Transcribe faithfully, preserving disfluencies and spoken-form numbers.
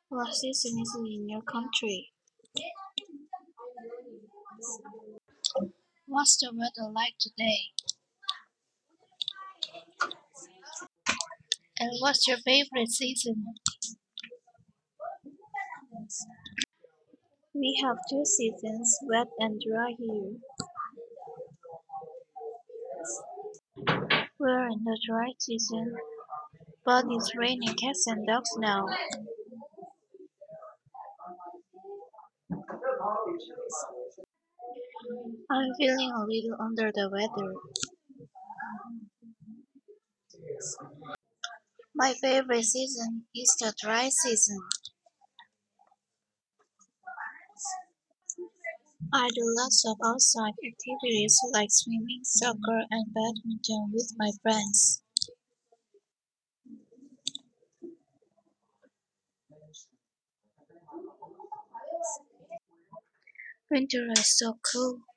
What season is it in your country? What's the weather like today? And what's your favorite season? We have two seasons, wet and dry here. We're in the dry season, but it's raining cats and dogs now. I'm feeling a little under the weather. My favorite season is the dry season. I do lots of outside activities like swimming, soccer, and badminton with my friends. Winter is so cool.